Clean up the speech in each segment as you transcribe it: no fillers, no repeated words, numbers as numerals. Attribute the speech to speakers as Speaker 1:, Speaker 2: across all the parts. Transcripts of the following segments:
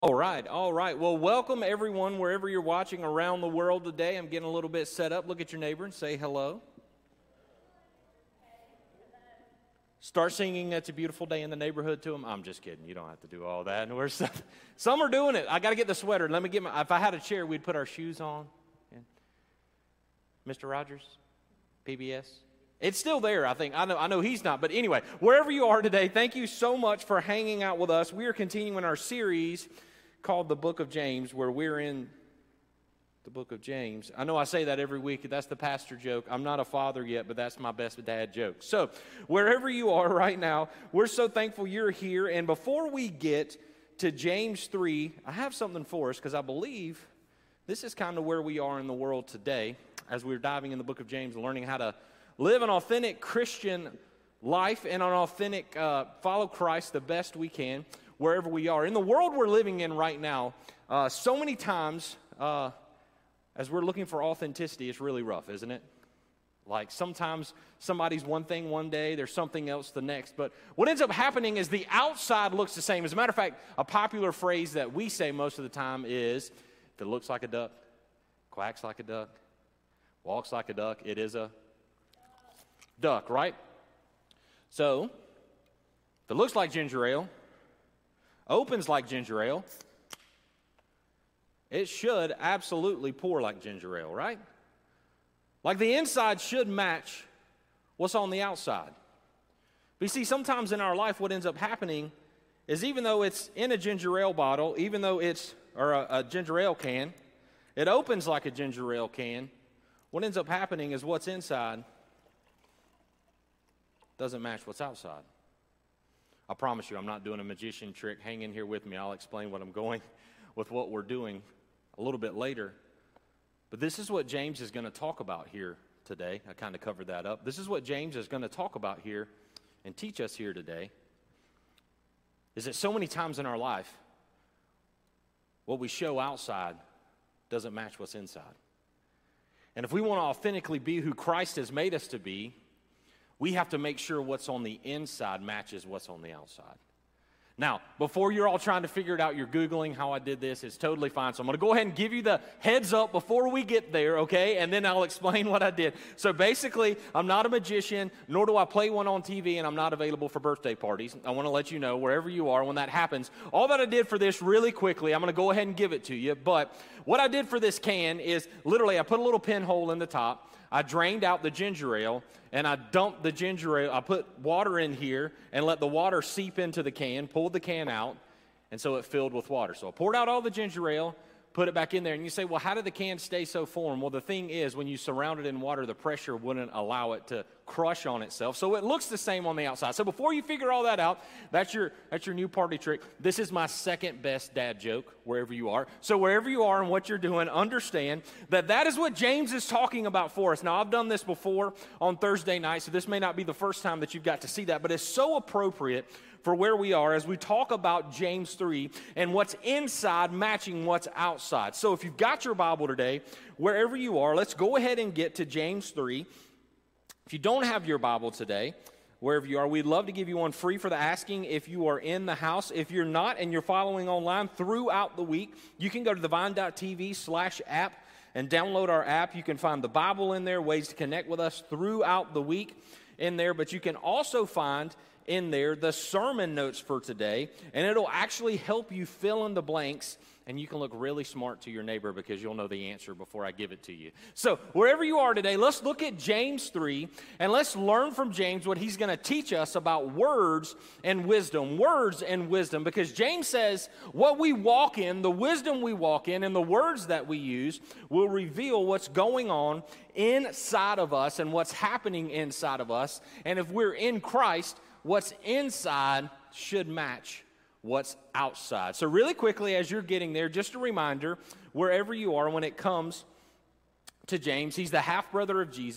Speaker 1: All right, all right. Well, welcome everyone wherever you're watching around the world today. I'm getting a little bit set up. Look at your neighbor and say hello. Start singing "It's a Beautiful Day in the Neighborhood" to them. I'm just kidding. You don't have to do all that. Some are doing it. I got to get the sweater. Let me get my. If I had a chair, we'd put our shoes on. Yeah. Mr. Rogers, PBS. It's still there, I think. I know he's not. But anyway, wherever you are today, thank you so much for hanging out with us. We are continuing our series called the Book of James, where we're in the Book of James. I know I say that every week. That's the pastor joke. I'm not a father yet, but that's my best dad joke. So wherever you are right now, we're so thankful you're here. And before we get to James 3, I have something for us because I believe this is kind of where we are in the world today as we're diving in the Book of James and learning how to live an authentic Christian life and an authentic follow Christ the best we can wherever we are. In the world we're living in right now, so many times as we're looking for authenticity, it's really rough, isn't it? Like sometimes somebody's one thing one day, there's something else the next. But what ends up happening is the outside looks the same. As a matter of fact, a popular phrase that we say most of the time is, if it looks like a duck, quacks like a duck, walks like a duck, it is a duck, right? So, if it looks like ginger ale, opens like ginger ale, it should absolutely pour like ginger ale, right? Like the inside should match what's on the outside. But you see, sometimes in our life what ends up happening is even though it's in a ginger ale bottle, even though it's, or a ginger ale can, it opens like a ginger ale can, what ends up happening is what's inside doesn't match what's outside. I promise you, I'm not doing a magician trick. Hang in here with me. I'll explain what I'm going with what we're doing a little bit later. But this is what James is going to talk about here today. I kind of covered that up. This is what James is going to talk about here and teach us here today. Is that so many times in our life, what we show outside doesn't match what's inside. And if we want to authentically be who Christ has made us to be, we have to make sure what's on the inside matches what's on the outside. Now, before you're all trying to figure it out, you're Googling how I did this. It's totally fine. So I'm going to go ahead and give you the heads up before we get there, okay? And then I'll explain what I did. So basically, I'm not a magician, nor do I play one on TV, and I'm not available for birthday parties. I want to let you know, wherever you are, when that happens, all that I did for this really quickly, I'm going to go ahead and give it to you. But what I did for this can is literally I put a little pinhole in the top. I drained out the ginger ale, and I dumped the ginger ale. I put water in here and let the water seep into the can, pulled the can out, and so it filled with water. So I poured out all the ginger ale, put it back in there, and you say, well, how did the can stay so firm? Well, the thing is, when you surround it in water, the pressure wouldn't allow it to crush on itself. So it looks the same on the outside. So before you figure all that out, that's your new party trick. This is my second best dad joke, wherever you are. So wherever you are and what you're doing, understand that that is what James is talking about for us. Now, I've done this before on Thursday night, so this may not be the first time that you've got to see that, but it's so appropriate for where we are as we talk about James 3 and what's inside matching what's outside. So if you've got your Bible today, wherever you are, let's go ahead and get to James 3. If you don't have your Bible today, wherever you are, we'd love to give you one free for the asking if you are in the house. If you're not and you're following online throughout the week, you can go to thevine.tv/app and download our app. You can find the Bible in there, ways to connect with us throughout the week in there, but you can also find in there the sermon notes for today, and it'll actually help you fill in the blanks, and you can look really smart to your neighbor because you'll know the answer before I give it to you. So wherever you are today, let's look at James 3, and let's learn from James what he's going to teach us about words and wisdom, because James says what we walk in, the wisdom we walk in, and the words that we use will reveal what's going on inside of us and what's happening inside of us, and if we're in Christ, what's inside should match what's outside. So really quickly, as you're getting there, just a reminder, wherever you are when it comes to James, he's the half-brother of Jesus.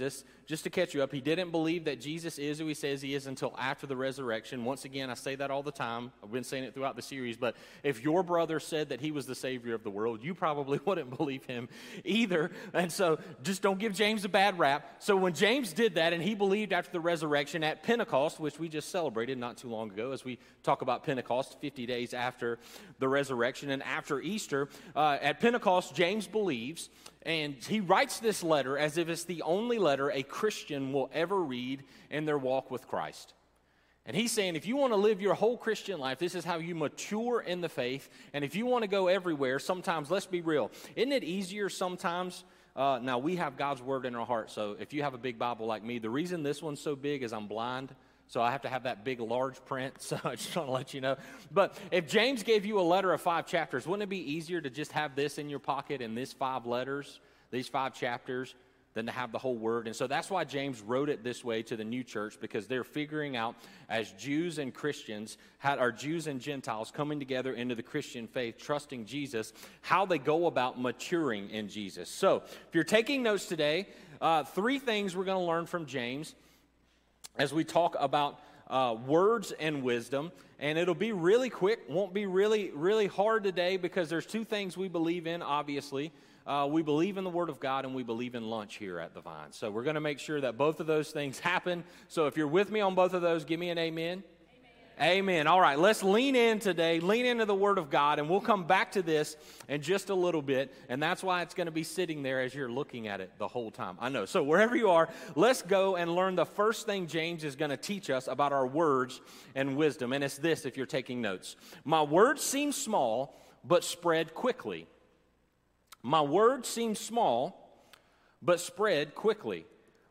Speaker 1: just to catch you up, he didn't believe that Jesus is who he says he is until after the resurrection. Once again, I say that all the time. I've been saying it throughout the series. But if your brother said that he was the Savior of the world, you probably wouldn't believe him either. And so just don't give James a bad rap. So when James did that and he believed after the resurrection at Pentecost, which we just celebrated not too long ago as we talk about Pentecost, 50 days after the resurrection and after Easter, at Pentecost, James believes, and he writes this letter as if it's the only letter a Christian will ever read in their walk with Christ. And he's saying, if you want to live your whole Christian life, this is how you mature in the faith. And if you want to go everywhere, sometimes, let's be real, isn't it easier sometimes? Now, we have God's Word in our heart, so if you have a big Bible like me, the reason this one's so big is I'm blind. So I have to have that big, large print, so I just want to let you know. But if James gave you a letter of 5 chapters, wouldn't it be easier to just have this in your pocket and these 5 letters, these 5 chapters, than to have the whole Word? And so that's why James wrote it this way to the new church, because they're figuring out, as Jews and Christians, or Jews and Gentiles coming together into the Christian faith, trusting Jesus, how they go about maturing in Jesus. So if you're taking notes today, 3 things we're going to learn from James as we talk about words and wisdom. And it'll be really quick, won't be really, really hard today, because there's 2 things we believe in, obviously. We believe in the Word of God, and we believe in lunch here at the Vine. So we're going to make sure that both of those things happen. So if you're with me on both of those, give me an amen. Amen. All right, let's lean in today, lean into the Word of God, and we'll come back to this in just a little bit, and that's why it's going to be sitting there as you're looking at it the whole time. I know. So wherever you are, let's go and learn the first thing James is going to teach us about our words and wisdom, and it's this if you're taking notes. My words seem small, but spread quickly. My words seem small, but spread quickly.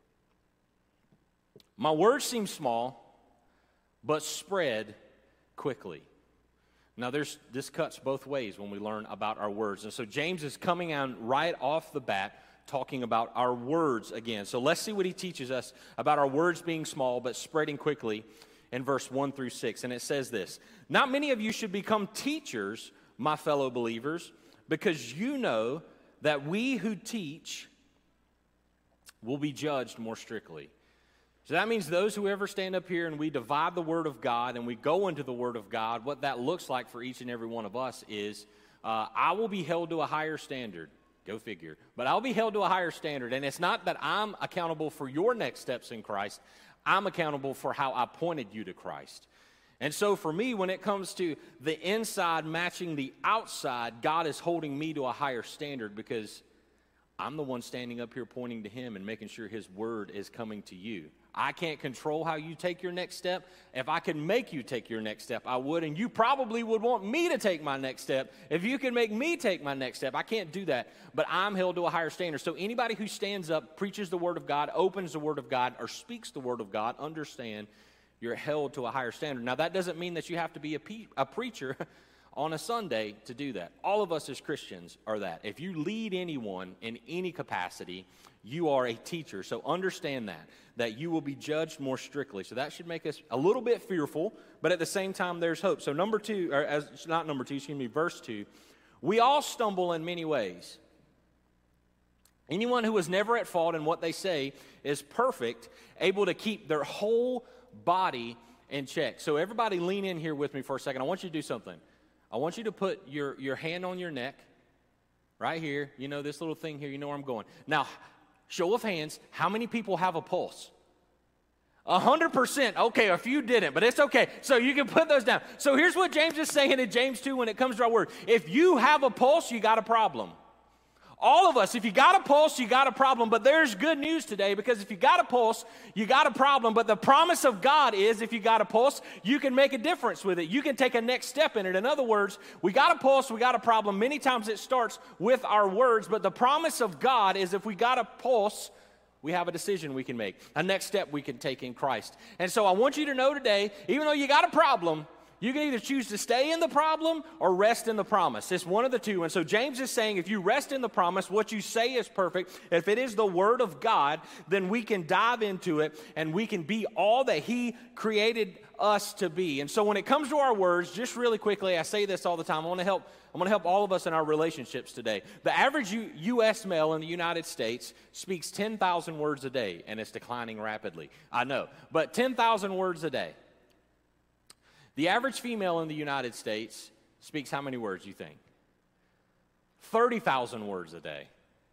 Speaker 1: My words seem small, but spread quickly. Now, this cuts both ways when we learn about our words. And so James is coming on right off the bat talking about our words again. So let's see what he teaches us about our words being small but spreading quickly in verse 1 through 6. And it says this: Not many of you should become teachers, my fellow believers, because you know that we who teach will be judged more strictly. So that means those who ever stand up here and we divide the Word of God and we go into the Word of God, what that looks like for each and every one of us is I will be held to a higher standard. Go figure. But I'll be held to a higher standard. And it's not that I'm accountable for your next steps in Christ. I'm accountable for how I pointed you to Christ. And so for me, when it comes to the inside matching the outside, God is holding me to a higher standard because I'm the one standing up here pointing to Him and making sure His Word is coming to you. I can't control how you take your next step. If I could make you take your next step, I would, and you probably would want me to take my next step. If you could make me take my next step, I can't do that, but I'm held to a higher standard. So anybody who stands up, preaches the Word of God, opens the Word of God, or speaks the Word of God, understand you're held to a higher standard. Now, that doesn't mean that you have to be a preacher on a Sunday to do that. All of us as Christians are that. If you lead anyone in any capacity, you are a teacher. So understand that you will be judged more strictly. So that should make us a little bit fearful, but at the same time, there's hope. So verse 2, we all stumble in many ways. Anyone who is never at fault in what they say is perfect, able to keep their whole body in check. So everybody lean in here with me for a second. I want you to do something. I want you to put your hand on your neck, right here. You know, this little thing here, you know where I'm going. Now, show of hands, how many people have a pulse? 100%. Okay, a few didn't, but it's okay. So you can put those down. So here's what James is saying in James 2 when it comes to our word. If you have a pulse, you got a problem. All of us, if you got a pulse, you got a problem. But there's good news today, because if you got a pulse, you got a problem. But the promise of God is if you got a pulse, you can make a difference with it. You can take a next step in it. In other words, we got a pulse, we got a problem. Many times it starts with our words. But the promise of God is if we got a pulse, we have a decision we can make, a next step we can take in Christ. And so I want you to know today, even though you got a problem, You can either choose to stay in the problem or rest in the promise. It's one of the two. And so James is saying if you rest in the promise, what you say is perfect. If it is the Word of God, then we can dive into it and we can be all that He created us to be. And so when it comes to our words, just really quickly, I say this all the time, I'm going to help all of us in our relationships today. The average U.S. male in the United States speaks 10,000 words a day, and it's declining rapidly. I know, but 10,000 words a day. The average female in the United States speaks how many words, you think? 30,000 words a day.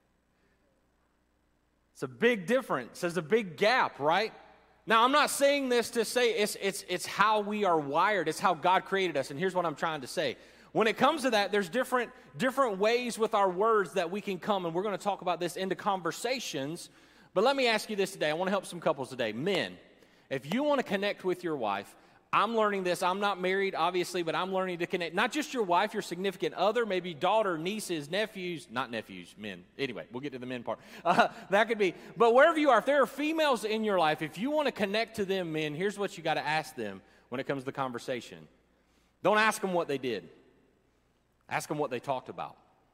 Speaker 1: It's a big difference. There's a big gap, right? Now, I'm not saying this to say it's how we are wired. It's how God created us. And here's what I'm trying to say. When it comes to that, there's different ways with our words that we can come, and we're going to talk about this into conversations. But let me ask you this today. I want to help some couples today. Men, if you want to connect with your wife, I'm learning this. I'm not married, obviously, but I'm learning to connect. Not just your wife, your significant other, maybe daughter, nieces, nephews. Not nephews, men. Anyway, we'll get to the men part. That could be. But wherever you are, if there are females in your life, if you want to connect to them, men, here's what you got to ask them when it comes to the conversation. Don't ask them what they did. Ask them what they talked about.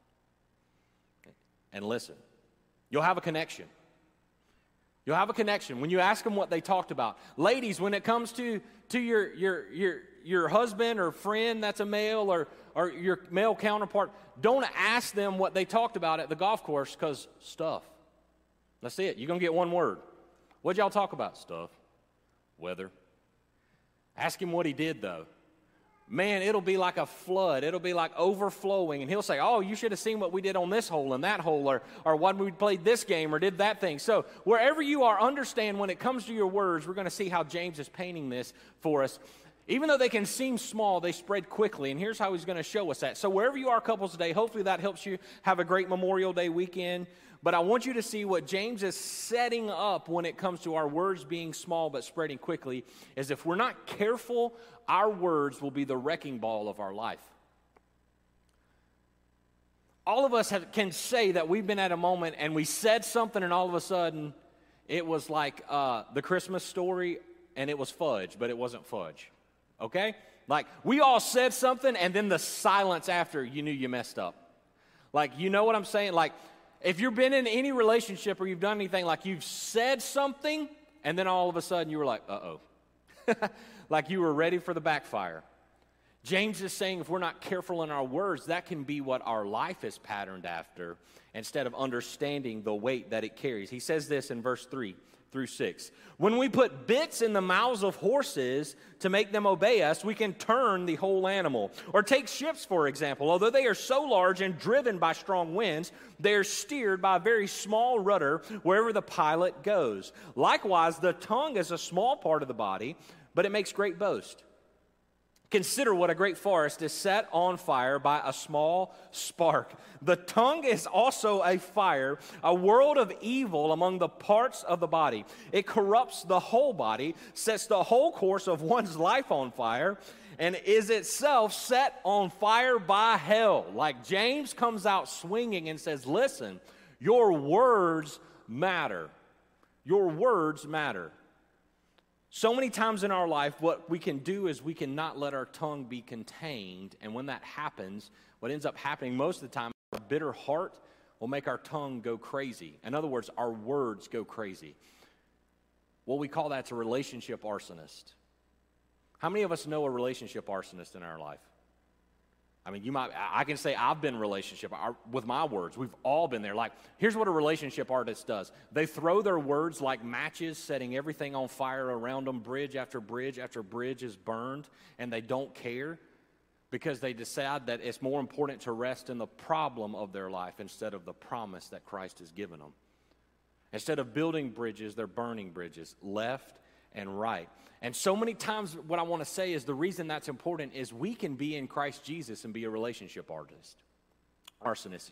Speaker 1: And listen. You'll have a connection. You'll have a connection when you ask them what they talked about. Ladies, when it comes to your husband or friend that's a male or your male counterpart, don't ask them what they talked about at the golf course because stuff. That's it. You're going to get one word. What'd y'all talk about? Stuff. Weather. Ask him what he did, though. Man, it'll be like a flood. It'll be like overflowing. And he'll say, oh, you should have seen what we did on this hole and that hole, or when we played this game or did that thing. So wherever you are, understand when it comes to your words, we're going to see how James is painting this for us. Even though they can seem small, they spread quickly. And here's how he's going to show us that. So wherever you are, couples, today, hopefully that helps you have a great Memorial Day weekend. But I want you to see what James is setting up when it comes to our words being small but spreading quickly, is if we're not careful, our words will be the wrecking ball of our life. All of us can say that we've been at a moment and we said something and all of a sudden it was like the Christmas story and it was fudge, but it wasn't fudge. Okay? Like we all said something and then the silence after, you knew you messed up. Like, you know what I'm saying? Like, if you've been in any relationship or you've done anything, like you've said something and then all of a sudden you were like, uh-oh. Like you were ready for the backfire. James is saying if we're not careful in our words, that can be what our life is patterned after instead of understanding the weight that it carries. He says this in verse 3 through 6. When we put bits in the mouths of horses to make them obey us, we can turn the whole animal. Or take ships, for example. Although they are so large and driven by strong winds, they are steered by a very small rudder wherever the pilot goes. Likewise, the tongue is a small part of the body, but it makes great boast. Consider what a great forest is set on fire by a small spark. The tongue is also a fire, a world of evil among the parts of the body. It corrupts the whole body, sets the whole course of one's life on fire, and is itself set on fire by hell. Like James comes out swinging and says, listen, your words matter. Your words matter. So many times in our life, what we can do is we cannot let our tongue be contained. And when that happens, what ends up happening most of the time, a bitter heart will make our tongue go crazy. In other words, our words go crazy. What we call that's a relationship arsonist. How many of us know a relationship arsonist in our life? I mean, I can say I've been in a relationship with my words. We've all been there. Like, here's what a relationship artist does. They throw their words like matches, setting everything on fire around them. Bridge after bridge after bridge is burned, and they don't care because they decide that it's more important to rest in the problem of their life instead of the promise that Christ has given them. Instead of building bridges, they're burning bridges, left and right. And so many times what I want to say is the reason that's important is we can be in Christ Jesus and be a relationship arsonist.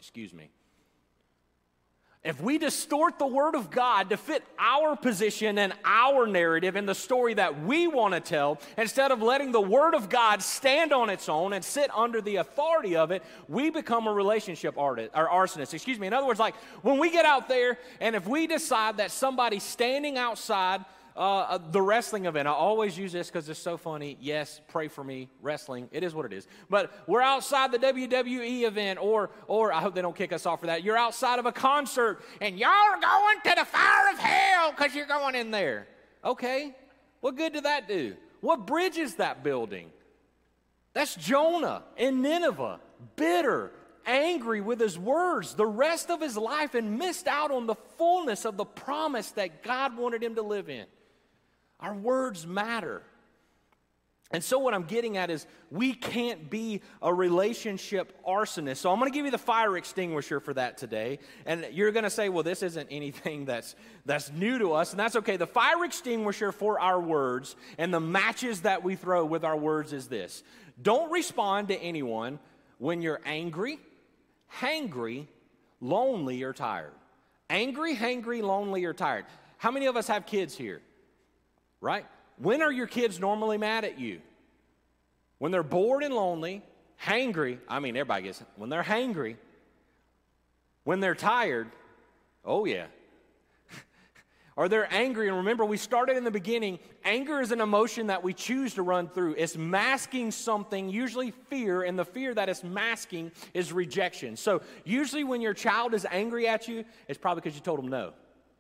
Speaker 1: If we distort the Word of God to fit our position and our narrative and the story that we want to tell, instead of letting the Word of God stand on its own and sit under the authority of it, we become a relationship arsonist. In other words, like when we get out there and if we decide that somebody standing outside the wrestling event. I always use this because it's so funny. Yes, pray for me. Wrestling, it is what it is. But we're outside the WWE event, or I hope they don't kick us off for that. You're outside of a concert, and y'all are going to the fire of hell because you're going in there. Okay, what good did that do? What bridge is that building? That's Jonah in Nineveh, bitter, angry with his words the rest of his life and missed out on the fullness of the promise that God wanted him to live in. Our words matter. And so what I'm getting at is we can't be a relationship arsonist. So I'm going to give you the fire extinguisher for that today. And you're going to say, well, this isn't anything that's new to us. And that's okay. The fire extinguisher for our words and the matches that we throw with our words is this. Don't respond to anyone when you're angry, hangry, lonely, or tired. Angry, hangry, lonely, or tired. How many of us have kids here? Right? When are your kids normally mad at you? When they're bored and lonely, hangry. I mean, everybody gets it. When they're hangry, when they're tired, oh yeah. Or they're angry. And remember, we started in the beginning. Anger is an emotion that we choose to run through. It's masking something, usually fear, and the fear that it's masking is rejection. So usually when your child is angry at you, it's probably because you told them no.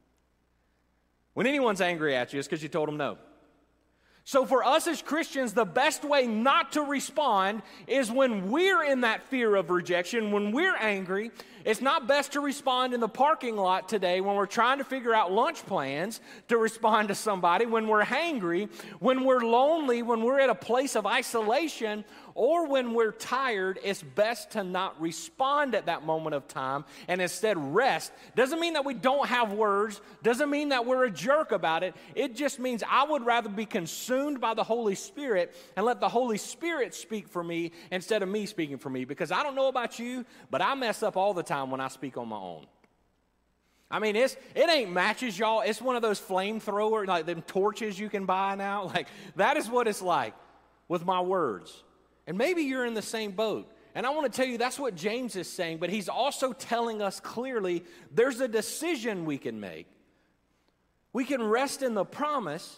Speaker 1: When anyone's angry at you, it's because you told them no. So for us as Christians, the best way not to respond is when we're in that fear of rejection, when we're angry. It's not best to respond in the parking lot today when we're trying to figure out lunch plans to respond to somebody, when we're hangry, when we're lonely, when we're at a place of isolation, or when we're tired. It's best to not respond at that moment of time and instead rest. Doesn't mean that we don't have words, doesn't mean that we're a jerk about it. It just means I would rather be consumed by the Holy Spirit and let the Holy Spirit speak for me instead of me speaking for me, because I don't know about you, but I mess up all the time when I speak on my own. I mean, it ain't matches, y'all. It's one of those flamethrower, like them torches you can buy now. Like, that is what it's like with my words. And maybe you're in the same boat. And I want to tell you that's what James is saying, but he's also telling us clearly there's a decision we can make. We can rest in the promise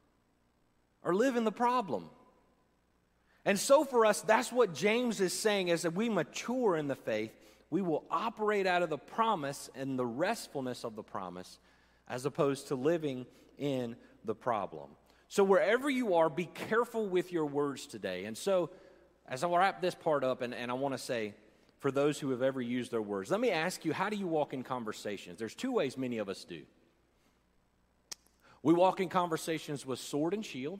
Speaker 1: or live in the problem. And so for us, that's what James is saying, is that we mature in the faith. We will operate out of the promise and the restfulness of the promise as opposed to living in the problem. So wherever you are, be careful with your words today. And so as I wrap this part up, and I want to say, for those who have ever used their words, let me ask you, how do you walk in conversations? There's two ways many of us do. We walk in conversations with sword and shield.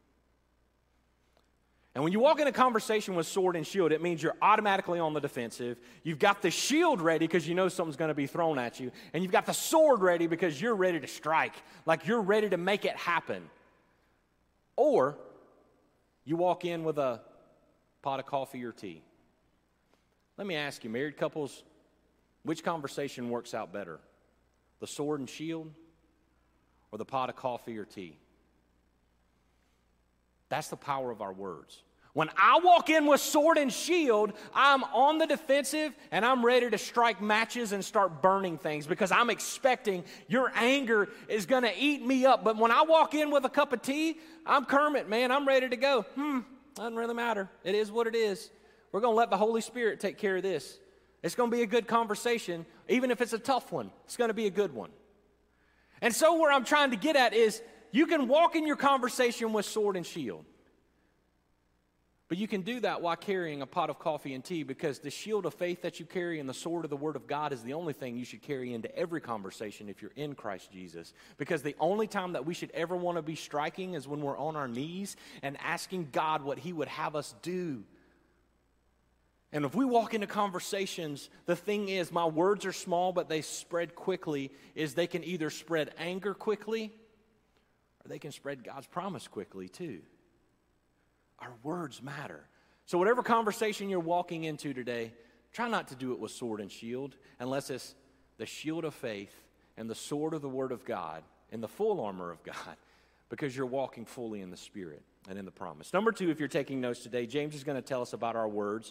Speaker 1: And when you walk in a conversation with sword and shield, it means you're automatically on the defensive. You've got the shield ready because you know something's going to be thrown at you. And you've got the sword ready because you're ready to strike, like you're ready to make it happen. Or you walk in with a pot of coffee or tea. Let me ask you, married couples, which conversation works out better? The sword and shield or the pot of coffee or tea? That's the power of our words. When I walk in with sword and shield, I'm on the defensive and I'm ready to strike matches and start burning things because I'm expecting your anger is going to eat me up. But when I walk in with a cup of tea, I'm Kermit, man. I'm ready to go. Doesn't really matter. It is what it is. We're going to let the Holy Spirit take care of this. It's going to be a good conversation. Even if it's a tough one, it's going to be a good one. And so where I'm trying to get at is you can walk in your conversation with sword and shield. But you can do that while carrying a pot of coffee and tea, because the shield of faith that you carry and the sword of the Word of God is the only thing you should carry into every conversation if you're in Christ Jesus. Because the only time that we should ever want to be striking is when we're on our knees and asking God what He would have us do. And if we walk into conversations, the thing is, my words are small, but they spread quickly, is they can either spread anger quickly or they can spread God's promise quickly too. Our words matter. So whatever conversation you're walking into today, try not to do it with sword and shield unless it's the shield of faith and the sword of the Word of God and the full armor of God, because you're walking fully in the Spirit and in the promise. Number two, if you're taking notes today, James is going to tell us about our words.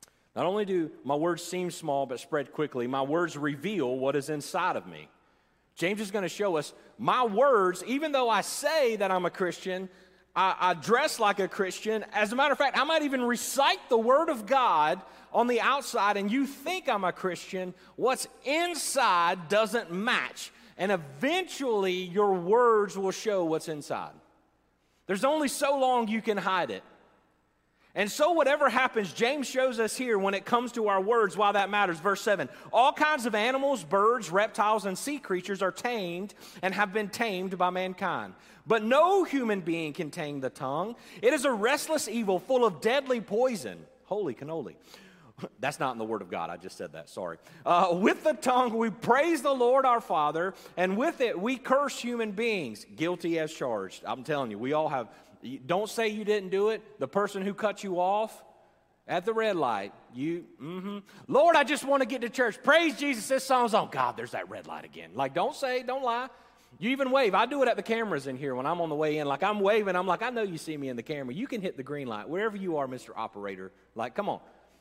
Speaker 1: Not only do my words seem small but spread quickly, my words reveal what is inside of me. James is going to show us my words, even though I say that I'm a Christian, I dress like a Christian. As a matter of fact, I might even recite the Word of God on the outside, and you think I'm a Christian. What's inside doesn't match. And eventually, your words will show what's inside. There's only so long you can hide it. And so whatever happens, James shows us here when it comes to our words why that matters. Verse 7, all kinds of animals, birds, reptiles, and sea creatures are tamed and have been tamed by mankind. But no human being can tame the tongue. It is a restless evil full of deadly poison. Holy cannoli. That's not in the Word of God. I just said that. Sorry. With the tongue we praise the Lord our Father, and with it we curse human beings, guilty as charged. I'm telling you, we all have. Don't say you didn't do it. The person who cut you off at the red light, Lord, I just want to get to church. Praise Jesus. This song's on. God, there's that red light again. Like, don't lie. You even wave. I do it at the cameras in here when I'm on the way in. Like, I'm waving. I'm like, I know you see me in the camera. You can hit the green light. Wherever you are, Mr. Operator. Like, come on.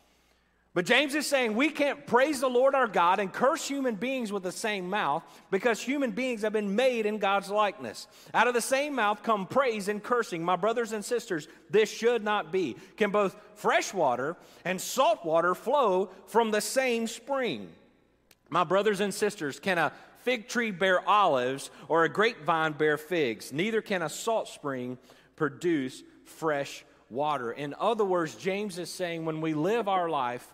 Speaker 1: But James is saying we can't praise the Lord our God and curse human beings with the same mouth because human beings have been made in God's likeness. Out of the same mouth come praise and cursing. My brothers and sisters, this should not be. Can both fresh water and salt water flow from the same spring? My brothers and sisters, can a fig tree bear olives or a grapevine bear figs? Neither can a salt spring produce fresh water. In other words, James is saying when we live our life,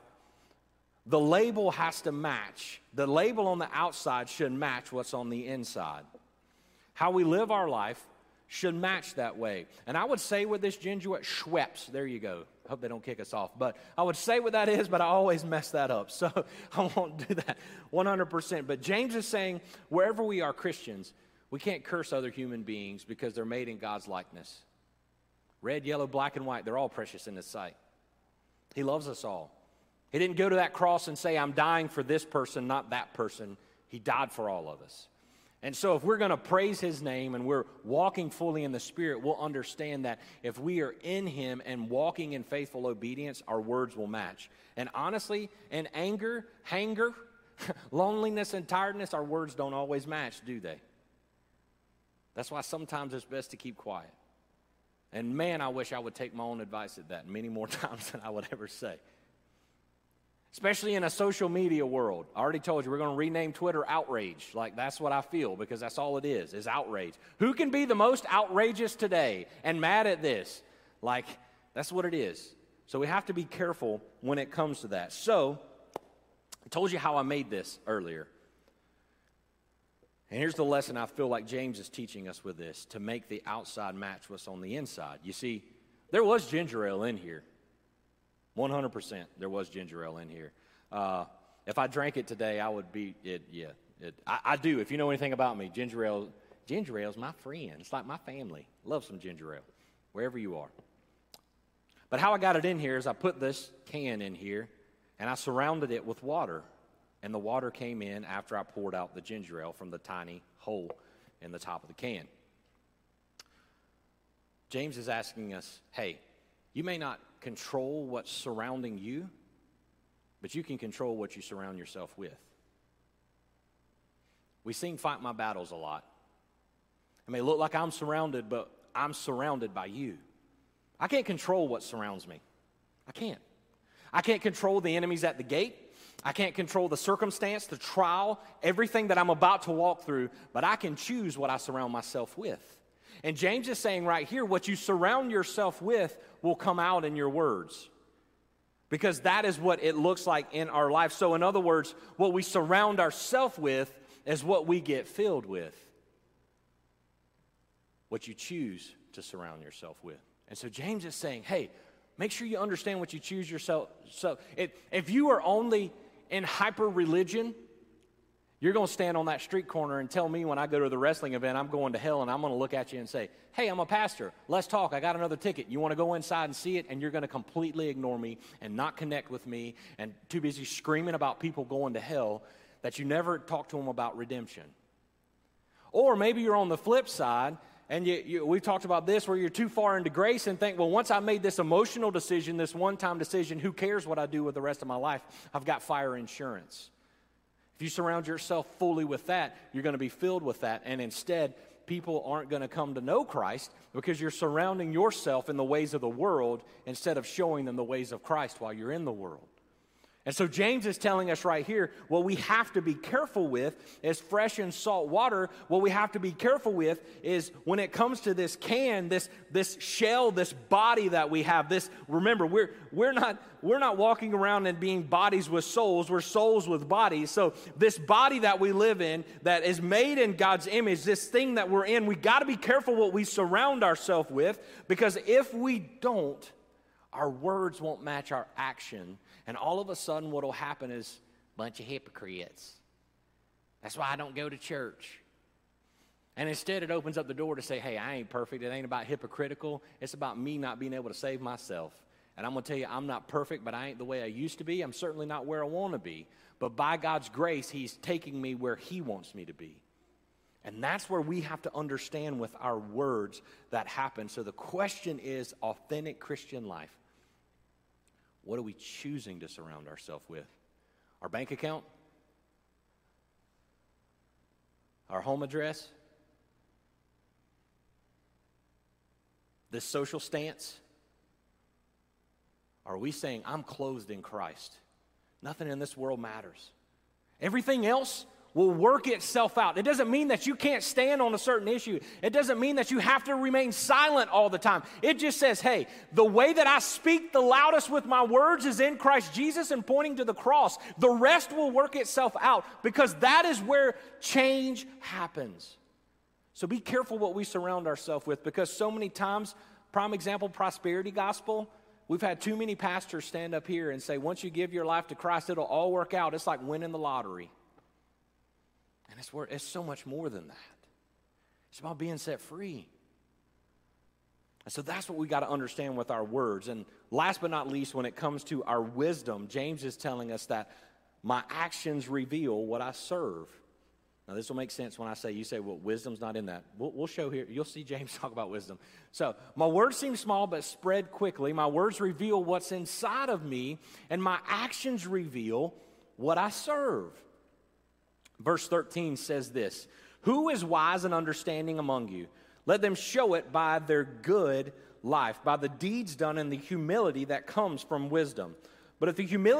Speaker 1: the label has to match. The label on the outside should match what's on the inside. How we live our life should match that way. And I would say with this ginger ale, Schweppes, there you go. Hope they don't kick us off. But I would say what that is, but I always mess that up. So I won't do that 100%. But James is saying wherever we are Christians, we can't curse other human beings because they're made in God's likeness. Red, yellow, black, and white, they're all precious in His sight. He loves us all. He didn't go to that cross and say, I'm dying for this person, not that person. He died for all of us. And so if we're going to praise His name and we're walking fully in the Spirit, we'll understand that if we are in Him and walking in faithful obedience, our words will match. And honestly, in anger, hanger, loneliness, and tiredness, our words don't always match, do they? That's why sometimes it's best to keep quiet. And man, I wish I would take my own advice at that many more times than I would ever say. Especially in a social media world. I already told you, we're going to rename Twitter Outrage. Like, that's what I feel, because that's all it is outrage. Who can be the most outrageous today and mad at this? Like, that's what it is. So we have to be careful when it comes to that. So, I told you how I made this earlier. And here's the lesson I feel like James is teaching us with this, to make the outside match what's on the inside. You see, there was ginger ale in here. 100% there was ginger ale in here. If I drank it today, I would be, I do. If you know anything about me, ginger ale's my friend. It's like my family. Love some ginger ale, wherever you are. But how I got it in here is I put this can in here, and I surrounded it with water. And the water came in after I poured out the ginger ale from the tiny hole in the top of the can. James is asking us, hey, you may not control what's surrounding you, but you can control what you surround yourself with. We sing Fight My Battles a lot. It may look like I'm surrounded, but I'm surrounded by you. I can't control what surrounds me. I can't. I can't control the enemies at the gate. I can't control the circumstance, the trial, everything that I'm about to walk through, but I can choose what I surround myself with. And James is saying right here, what you surround yourself with will come out in your words. Because that is what it looks like in our life. So in other words, what we surround ourselves with is what we get filled with. What you choose to surround yourself with. And so James is saying, hey, make sure you understand what you choose yourself. So if you are only in hyper-religion, you're going to stand on that street corner and tell me when I go to the wrestling event I'm going to hell, and I'm going to look at you and say, hey, I'm a pastor. Let's talk. I got another ticket. You want to go inside and see it? And you're going to completely ignore me and not connect with me and too busy screaming about people going to hell that you never talk to them about redemption. Or maybe you're on the flip side, and we've talked about this, where you're too far into grace and think, well, once I made this emotional decision, this one-time decision, who cares what I do with the rest of my life? I've got fire insurance. If you surround yourself fully with that, you're going to be filled with that. And instead, people aren't going to come to know Christ because you're surrounding yourself in the ways of the world instead of showing them the ways of Christ while you're in the world. And so James is telling us right here, what we have to be careful with is fresh and salt water. What we have to be careful with is when it comes to this can, this shell, this body that we have. Remember, we're not walking around and being bodies with souls. We're souls with bodies. So this body that we live in, that is made in God's image, this thing that we're in, we got to be careful what we surround ourselves with, because if we don't, our words won't match our action. And all of a sudden what will happen is a bunch of hypocrites. That's why I don't go to church. And instead it opens up the door to say, hey, I ain't perfect. It ain't about hypocritical. It's about me not being able to save myself. And I'm going to tell you, I'm not perfect, but I ain't the way I used to be. I'm certainly not where I want to be. But by God's grace, He's taking me where He wants me to be. And that's where we have to understand with our words that happen. So the question is authentic Christian life. What are we choosing to surround ourselves with? Our bank account? Our home address? This social stance? Are we saying, I'm clothed in Christ? Nothing in this world matters. Everything else will work itself out. It doesn't mean that you can't stand on a certain issue. It doesn't mean that you have to remain silent all the time. It just says, hey, the way that I speak the loudest with my words is in Christ Jesus and pointing to the cross. The rest will work itself out, because that is where change happens. So be careful what we surround ourselves with, because so many times, prime example, prosperity gospel, we've had too many pastors stand up here and say, once you give your life to Christ, it'll all work out. It's like winning the lottery. And it's so much more than that. It's about being set free. And so that's what we got to understand with our words. And last but not least, when it comes to our wisdom, James is telling us that my actions reveal what I serve. Now, this will make sense when I say, you say, well, wisdom's not in that. We'll show here. You'll see James talk about wisdom. So, my words seem small but spread quickly. My words reveal what's inside of me, and my actions reveal what I serve. Verse 13 says this, who is wise and understanding among you? Let them show it by their good life, by the deeds done in the humility that comes from wisdom. But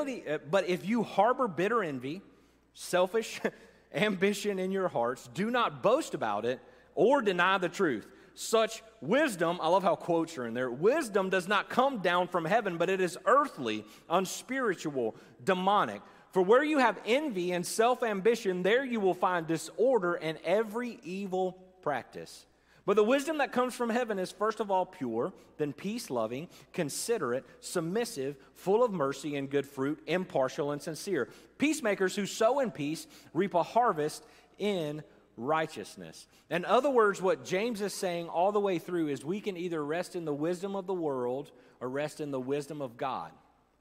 Speaker 1: if you harbor bitter envy, selfish ambition in your hearts, do not boast about it or deny the truth. Such wisdom, I love how quotes are in there, wisdom does not come down from heaven, but it is earthly, unspiritual, demonic. For where you have envy and self-ambition, there you will find disorder and every evil practice. But the wisdom that comes from heaven is first of all pure, then peace-loving, considerate, submissive, full of mercy and good fruit, impartial and sincere. Peacemakers who sow in peace reap a harvest in righteousness. In other words, what James is saying all the way through is we can either rest in the wisdom of the world or rest in the wisdom of God.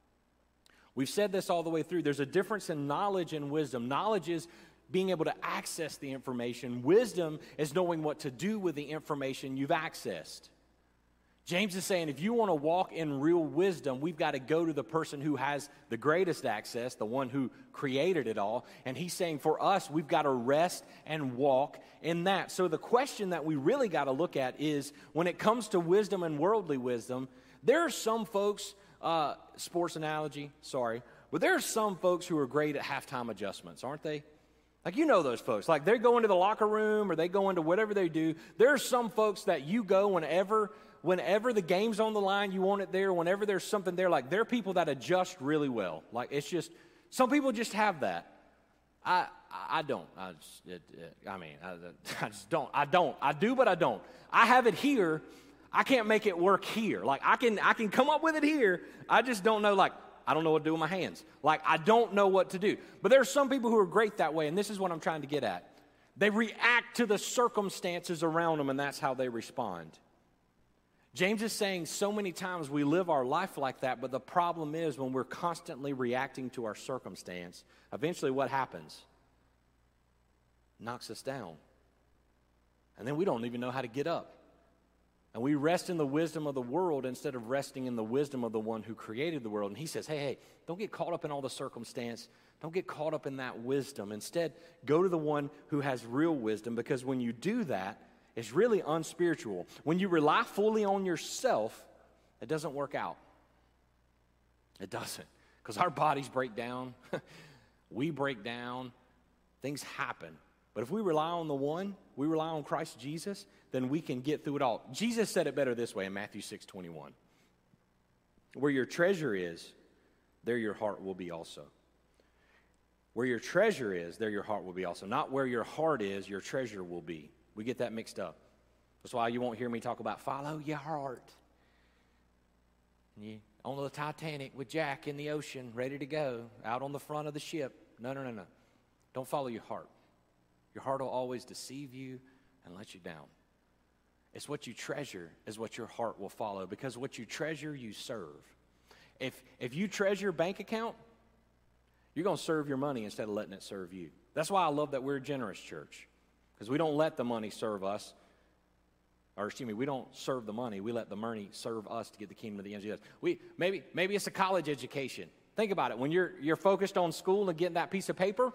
Speaker 1: We've said this all the way through. There's a difference in knowledge and wisdom. Knowledge is being able to access the information. Wisdom is knowing what to do with the information you've accessed. James is saying if you want to walk in real wisdom, we've got to go to the person who has the greatest access, the one who created it all. And he's saying for us, we've got to rest and walk in that. So the question that we really got to look at is when it comes to wisdom and worldly wisdom, there are some folks, sports analogy, sorry, but there are some folks who are great at halftime adjustments, aren't they? Like, you know those folks. Like, they go into the locker room or they go into whatever they do. There are some folks that you go whenever the game's on the line, you want it there. Whenever there's something there, like, they're people that adjust really well. Like, it's just, some people just have that. I don't. I just don't. I don't. I do, but I don't. I have it here. I can't make it work here. Like, I can come up with it here. I just don't know, like, I don't know what to do with my hands. Like, I don't know what to do. But there are some people who are great that way, and this is what I'm trying to get at. They react to the circumstances around them, and that's how they respond. James is saying so many times we live our life like that, but the problem is when we're constantly reacting to our circumstance, eventually what happens? Knocks us down. And then we don't even know how to get up. And we rest in the wisdom of the world instead of resting in the wisdom of the one who created the world. And he says, hey, don't get caught up in all the circumstance. Don't get caught up in that wisdom. Instead, go to the one who has real wisdom, because when you do that, it's really unspiritual. When you rely fully on yourself, it doesn't work out. It doesn't. Because our bodies break down. We break down. Things happen. But if we rely on the one, we rely on Christ Jesus, then we can get through it all. Jesus said it better this way in Matthew 6:21. Where your treasure is, there your heart will be also. Where your treasure is, there your heart will be also. Not where your heart is, your treasure will be. We get that mixed up. That's why you won't hear me talk about follow your heart. And you on the Titanic with Jack in the ocean, ready to go, out on the front of the ship. No. Don't follow your heart. Your heart will always deceive you and let you down. It's what you treasure is what your heart will follow, because what you treasure, you serve. If you treasure bank account, you're going to serve your money instead of letting it serve you. That's why I love that we're a generous church, because we don't let the money serve us. We don't serve the money. We let the money serve us to get the kingdom of the ends of the earth. Maybe it's a college education. Think about it. When you're focused on school and getting that piece of paper,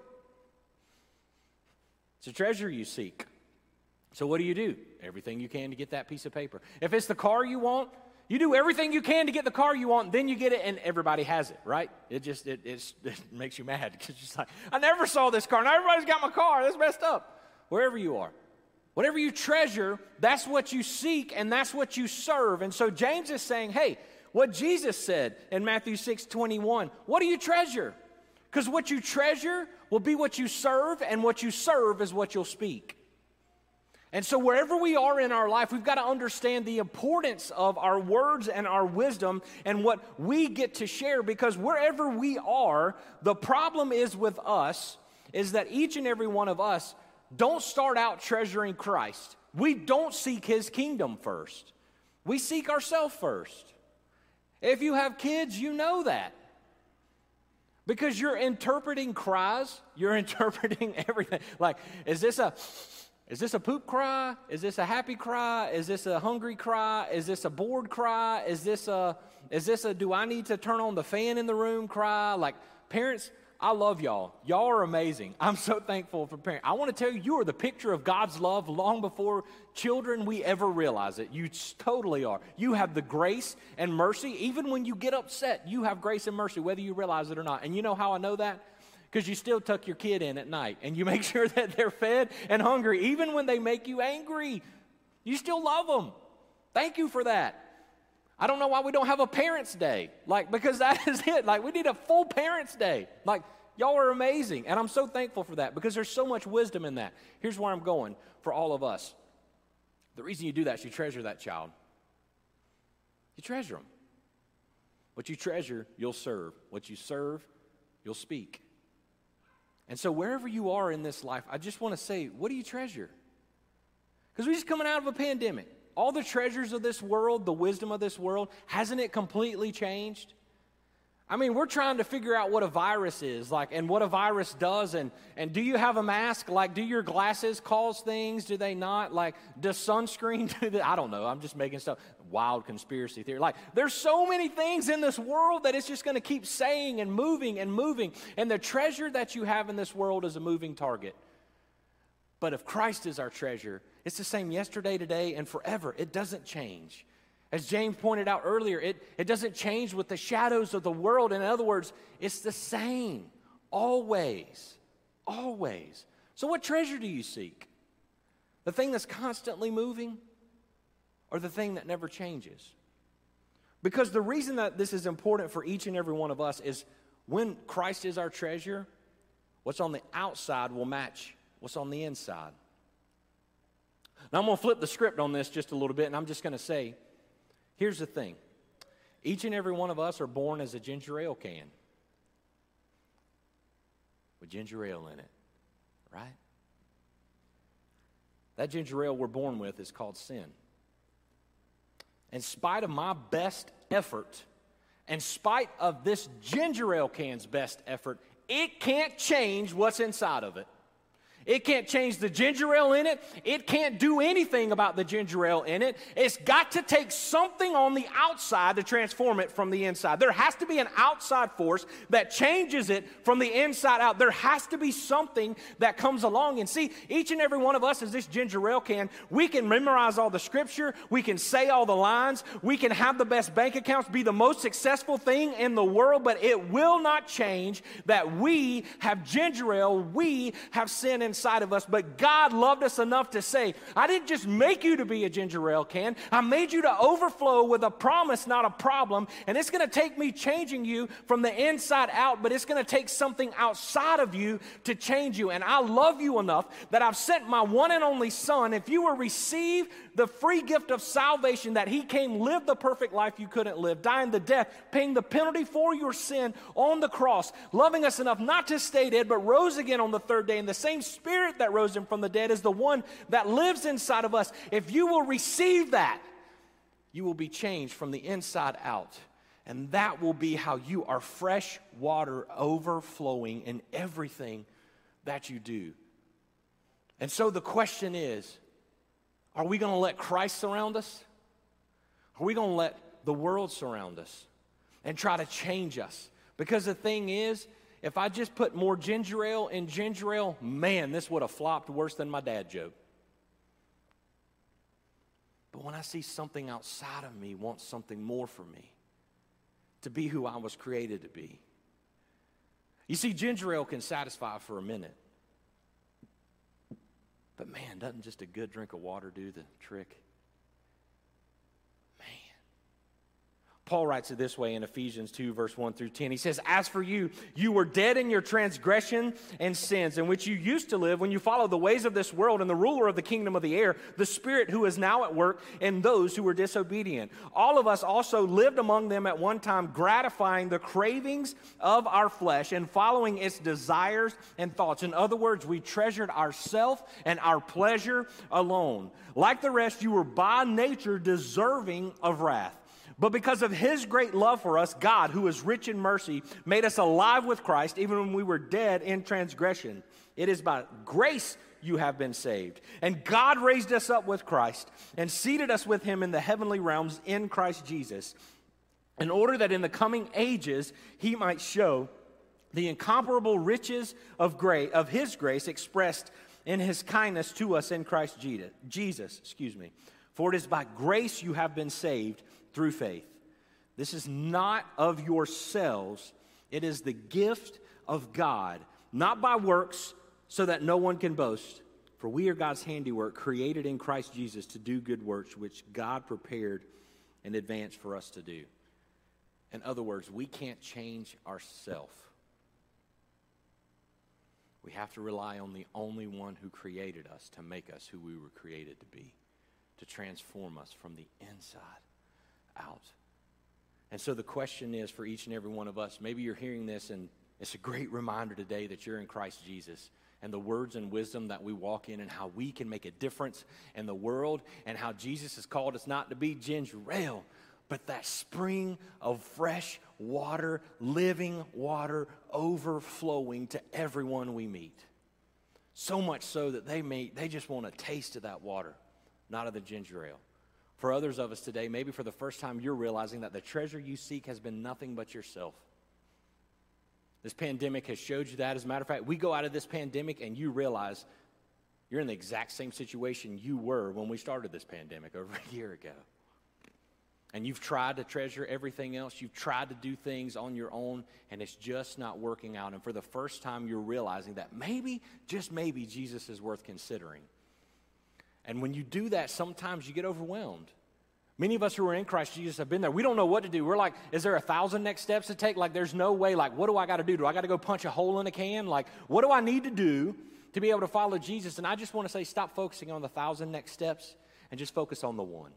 Speaker 1: it's a treasure you seek. So what do? Everything you can to get that piece of paper. If it's the car you want, you do everything you can to get the car you want, then you get it, and everybody has it, right? It makes you mad, because it's like, I never saw this car, and everybody's got my car. That's messed up. Wherever you are. Whatever you treasure, that's what you seek, and that's what you serve. And so James is saying, hey, what Jesus said in Matthew 6:21, what do you treasure? Because what you treasure will be what you serve, and what you serve is what you'll speak. And so wherever we are in our life, we've got to understand the importance of our words and our wisdom and what we get to share, because wherever we are, the problem is with us is that each and every one of us don't start out treasuring Christ. We don't seek His kingdom first. We seek ourselves first. If you have kids, you know that. Because you're interpreting cries, you're interpreting everything. Like, is this a poop cry? Is this a happy cry? Is this a hungry cry? Is this a bored cry? Is this a do I need to turn on the fan in the room cry? Like, parents, I love y'all. Y'all are amazing. I'm so thankful for parents. I want to tell you, you are the picture of God's love long before children we ever realize it. You totally are. You have the grace and mercy. Even when you get upset, you have grace and mercy, whether you realize it or not. And you know how I know that? Because you still tuck your kid in at night, and you make sure that they're fed and hungry. Even when they make you angry, you still love them. Thank you for that. I don't know why we don't have a Parents' Day, because that is it. We need a full Parents' Day. Y'all are amazing, and I'm so thankful for that, because there's so much wisdom in that. Here's where I'm going for all of us. The reason you do that is you treasure that child. You treasure them. What you treasure, you'll serve. What you serve, you'll speak. And so wherever you are in this life, I just want to say, what do you treasure? Because we're just coming out of a pandemic. All the treasures of this world, the wisdom of this world, hasn't it completely changed? I mean, we're trying to figure out what a virus is, and what a virus does, and do you have a mask? Do your glasses cause things? Do they not? Does sunscreen do that? I don't know. I'm just making stuff. Wild conspiracy theory. There's so many things in this world that it's just going to keep saying and moving, and the treasure that you have in this world is a moving target. But if Christ is our treasure, it's the same yesterday, today, and forever. It doesn't change. As James pointed out earlier, it doesn't change with the shadows of the world. In other words, it's the same, always, always. So what treasure do you seek? The thing that's constantly moving, or the thing that never changes? Because the reason that this is important for each and every one of us is when Christ is our treasure, what's on the outside will match what's on the inside. Now I'm going to flip the script on this just a little bit, and I'm just going to say, here's the thing. Each and every one of us are born as a ginger ale can with ginger ale in it, right? That ginger ale we're born with is called sin. In spite of my best effort, in spite of this ginger ale can's best effort, it can't change what's inside of it. It can't change the ginger ale in it. It can't do anything about the ginger ale in it. It's got to take something on the outside to transform it from the inside. There has to be an outside force that changes it from the inside out. There has to be something that comes along. And see, each and every one of us is this ginger ale can. We can memorize all the scripture. We can say all the lines. We can have the best bank accounts, be the most successful thing in the world, but it will not change that we have ginger ale. We have sin inside of us, but God loved us enough to say, I didn't just make you to be a ginger ale can. I made you to overflow with a promise, not a problem, and it's going to take me changing you from the inside out, but it's going to take something outside of you to change you, and I love you enough that I've sent my one and only Son. If you will receive the free gift of salvation, that He came, live the perfect life you couldn't live, dying the death, paying the penalty for your sin on the cross, loving us enough not to stay dead, but rose again on the third day, and the same Spirit that rose Him from the dead is the one that lives inside of us. If you will receive that, you will be changed from the inside out. And that will be how you are fresh water overflowing in everything that you do. And so the question is, are we going to let Christ surround us? Are we going to let the world surround us and try to change us? Because the thing is, if I just put more ginger ale in ginger ale, man, this would have flopped worse than my dad joke. But when I see something outside of me wants something more for me, to be who I was created to be. You see, ginger ale can satisfy for a minute. But man, doesn't just a good drink of water do the trick? Paul writes it this way in Ephesians 2, verse 1 through 10. He says, as for you, you were dead in your transgression and sins, in which you used to live when you followed the ways of this world and the ruler of the kingdom of the air, the spirit who is now at work in those who were disobedient. All of us also lived among them at one time, gratifying the cravings of our flesh and following its desires and thoughts. In other words, we treasured ourself and our pleasure alone. Like the rest, you were by nature deserving of wrath. But because of His great love for us, God, who is rich in mercy, made us alive with Christ even when we were dead in transgression. It is by grace you have been saved. And God raised us up with Christ and seated us with Him in the heavenly realms in Christ Jesus, in order that in the coming ages He might show the incomparable riches of His grace expressed in His kindness to us in Christ Jesus. For it is by grace you have been saved through faith. This is not of yourselves. It is the gift of God, not by works, so that no one can boast. For we are God's handiwork, created in Christ Jesus to do good works, which God prepared in advance for us to do. In other words, we can't change ourselves. We have to rely on the only one who created us to make us who we were created to be, to transform us from the inside out. And so the question is for each and every one of us, maybe you're hearing this and it's a great reminder today that you're in Christ Jesus and the words and wisdom that we walk in and how we can make a difference in the world and how Jesus has called us not to be ginger ale, but that spring of fresh water, living water overflowing to everyone we meet. So much so that they just want a taste of that water, not of the ginger ale. For others of us today, maybe for the first time, you're realizing that the treasure you seek has been nothing but yourself. This pandemic has showed you that. As a matter of fact, we go out of this pandemic and you realize you're in the exact same situation you were when we started this pandemic over a year ago. And you've tried to treasure everything else. You've tried to do things on your own, and it's just not working out. And for the first time, you're realizing that maybe, just maybe, Jesus is worth considering. And when you do that, sometimes you get overwhelmed. Many of us who are in Christ Jesus have been there. We don't know what to do. We're like, is there 1,000 next steps to take? Like, there's no way. Like, what do I got to do? Do I got to go punch a hole in a can? Like, what do I need to do to be able to follow Jesus? And I just want to say, stop focusing on the 1,000 next steps and just focus on the one.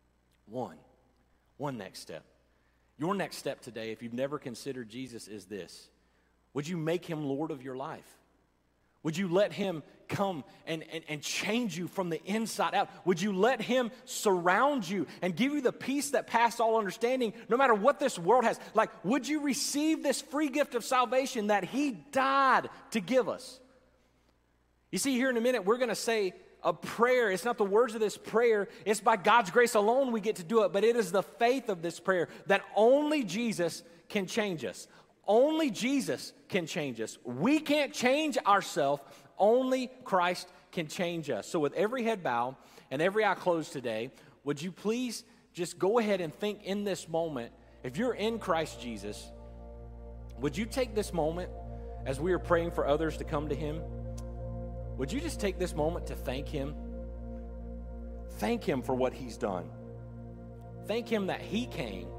Speaker 1: One next step. Your next step today, if you've never considered Jesus, is this. Would you make Him Lord of your life? Would you let Him come and change you from the inside out? Would you let Him surround you and give you the peace that passes all understanding, no matter what this world has? Like, would you receive this free gift of salvation that He died to give us? You see, here in a minute, we're going to say a prayer. It's not the words of this prayer. It's by God's grace alone we get to do it, but it is the faith of this prayer that only Jesus can change us. Only Jesus can change us. We can't change ourselves. Only Christ can change us. So with every head bowed and every eye closed today, would you please just go ahead and think in this moment, if you're in Christ Jesus, would you take this moment as we are praying for others to come to Him? Would you just take this moment to thank Him? Thank Him for what He's done. Thank Him that He came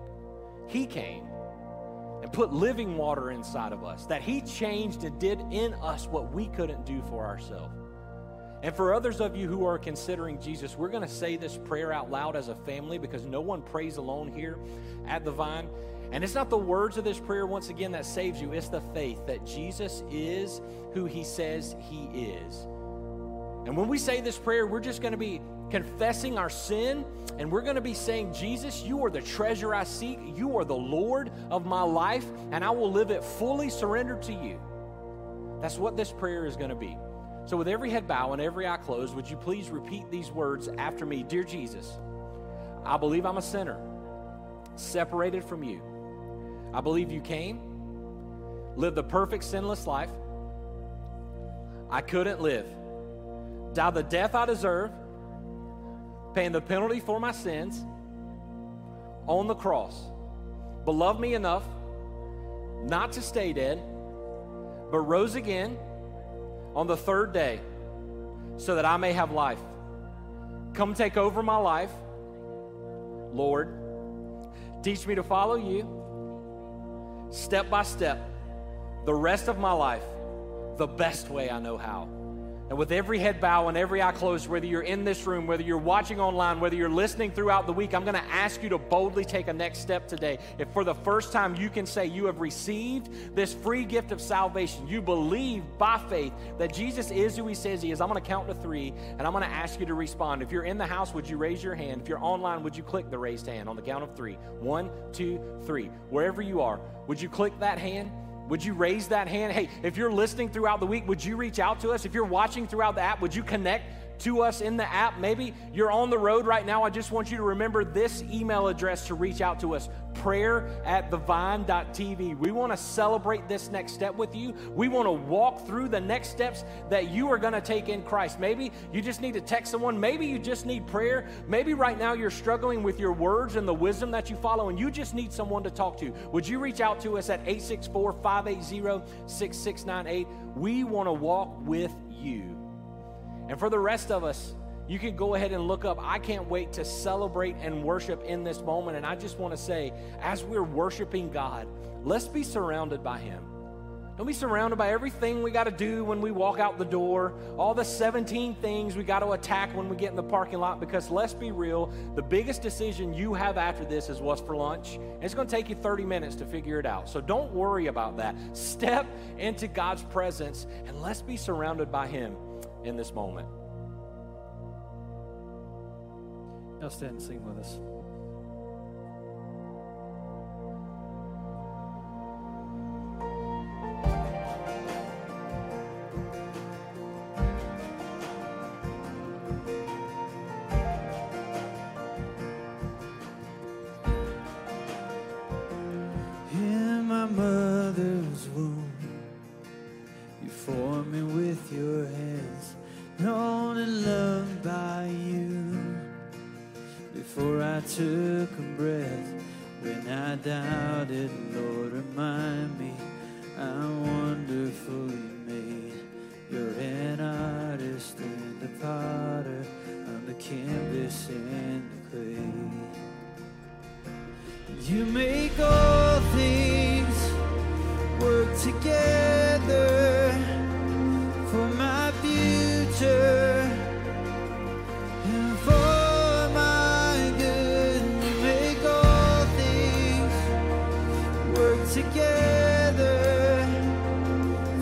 Speaker 1: and put living water inside of us, that He changed and did in us what we couldn't do for ourselves. And for others of you who are considering Jesus, we're going to say this prayer out loud as a family because no one prays alone here at the Vine. And it's not the words of this prayer, once again, that saves you. It's the faith that Jesus is who He says He is. And when we say this prayer, we're just going to be confessing our sin, and we're going to be saying, Jesus, you are the treasure I seek. You are the Lord of my life, and I will live it fully surrendered to you. That's what this prayer is going to be. So with every head bowed and every eye closed, would you please repeat these words after me? Dear Jesus, I believe I'm a sinner, separated from you. I believe you came, lived the perfect sinless life I couldn't live, died the death I deserve, paying the penalty for my sins on the cross, but loved me enough not to stay dead, but rose again on the third day so that I may have life. Come take over my life, Lord. Teach me to follow you step by step, the rest of my life, the best way I know how. And with every head bowed and every eye closed, whether you're in this room, whether you're watching online, whether you're listening throughout the week, I'm going to ask you to boldly take a next step today. If for the first time you can say you have received this free gift of salvation, you believe by faith that Jesus is who He says He is, I'm going to count to 3, and I'm going to ask you to respond. If you're in the house, would you raise your hand? If you're online, would you click the raised hand on the count of 3? 1, 2, 3. Wherever you are, would you click that hand? Would you raise that hand? Hey, if you're listening throughout the week, would you reach out to us? If you're watching throughout the app, would you connect to us in the app? Maybe you're on the road right now. I just want you to remember this email address to reach out to us, prayer@thevine.tv. We want to celebrate this next step with you. We want to walk through the next steps that you are going to take in Christ. Maybe you just need to text someone. Maybe you just need prayer. Maybe right now you're struggling with your words and the wisdom that you follow, and you just need someone to talk to. Would you reach out to us at 864-580-6698? We want to walk with you. And for the rest of us, you can go ahead and look up. I can't wait to celebrate and worship in this moment. And I just want to say, as we're worshiping God, let's be surrounded by Him. Don't be surrounded by everything we got to do when we walk out the door, all the 17 things we got to attack when we get in the parking lot, because let's be real, the biggest decision you have after this is what's for lunch. And it's going to take you 30 minutes to figure it out. So don't worry about that. Step into God's presence and let's be surrounded by Him in this moment.
Speaker 2: Now stand and sing with us.
Speaker 3: In my mother's womb, you formed me with your hands, known and loved by you. Before I took a breath, when I doubted, Lord, remind me I'm wonderfully made. You're an artist and a potter, I'm the canvas and the clay. You make all things work together for my future and for my good. You make all things work together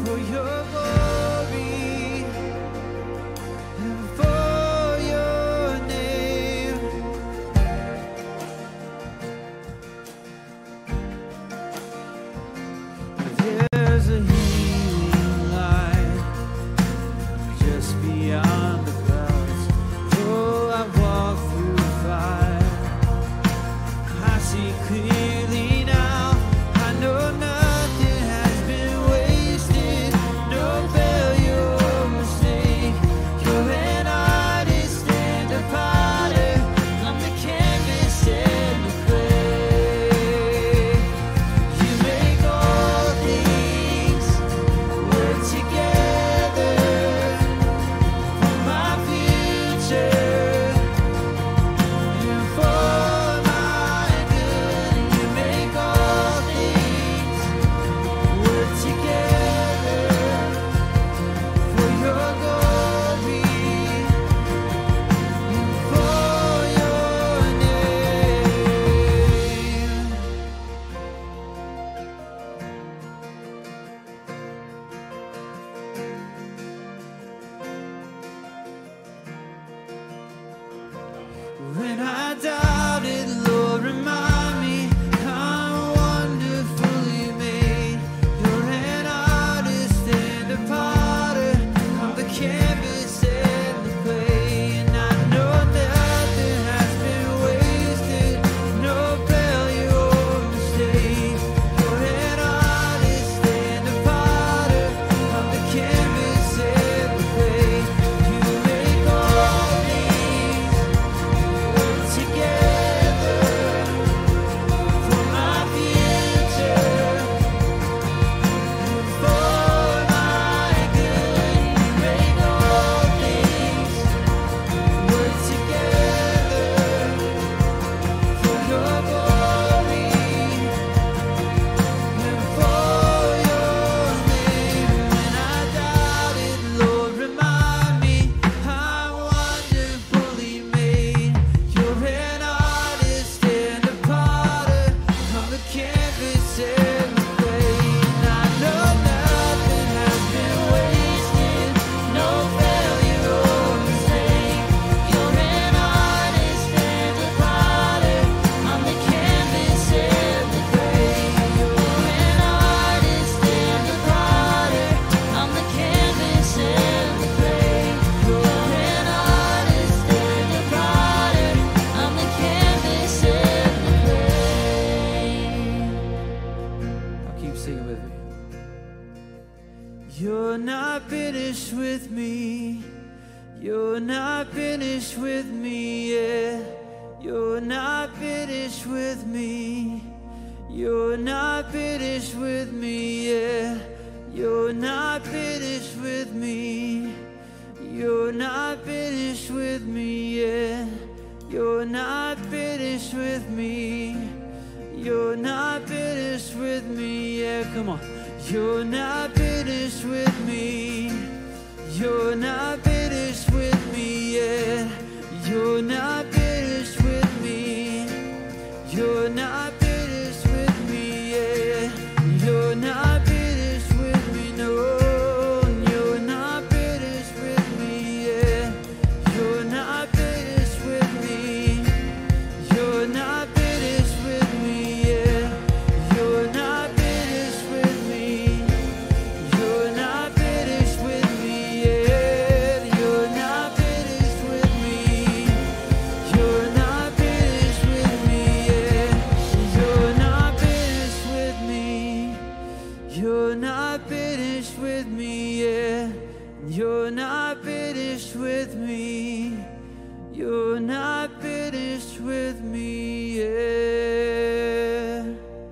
Speaker 3: You're not finished with me. You're not finished with me yet. You're not finished with me. You're not finished with me yet. You're not finished with me. You're not finished with me yet. You're not finished with me. You're not finished with me yet. Come on. You're not finished with me. You're not finished with me yet. You're not finished with me. You're not finished with me yet. You're not finished with me, no. You're not finished with me yet. You're not finished with me. You're not finished with me yet. You're not finished with me. You're not finished with me yet. You're not finished with me. You're not finished with me yet. You're not finished with me. You're not finished with me yet. You're not finished with me. You're not finished with me yet.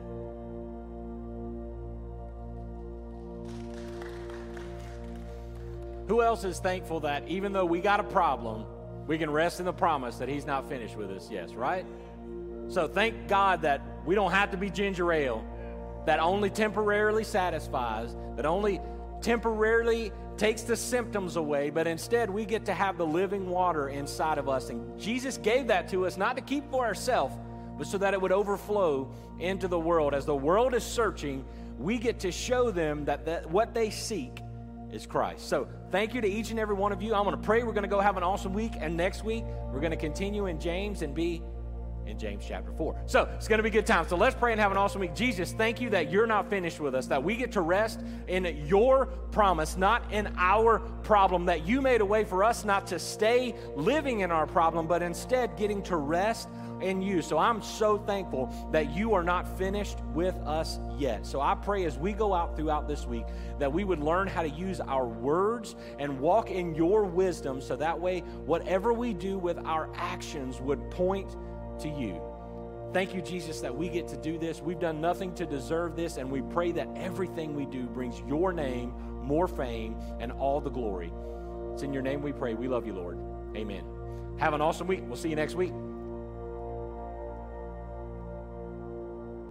Speaker 1: Who else is thankful that even though we got a problem, we can rest in the promise that he's not finished with us? Yes, right? So thank God that we don't have to be ginger ale that only temporarily satisfies, that only temporarily takes the symptoms away, but instead we get to have the living water inside of us. And Jesus gave that to us not to keep for ourselves, but so that it would overflow into the world. As the world is searching, we get to show them that what they seek is Christ. So thank you to each and every one of you. I'm going to pray. We're going to go have an awesome week. And next week, we're going to continue in James and be in James chapter 4. So it's going to be a good time. So let's pray and have an awesome week. Jesus, thank you that you're not finished with us, that we get to rest in your promise, not in our problem, that you made a way for us not to stay living in our problem, but instead getting to rest in you. So I'm so thankful that you are not finished with us yet. So I pray as we go out throughout this week that we would learn how to use our words and walk in your wisdom, so that way whatever we do with our actions would point to you. Thank you, Jesus, that we get to do this. We've done nothing to deserve this, and we pray that everything we do brings your name more fame and all the glory. It's in your name we pray. We love you, Lord. Amen. Have an awesome week. We'll see you next week.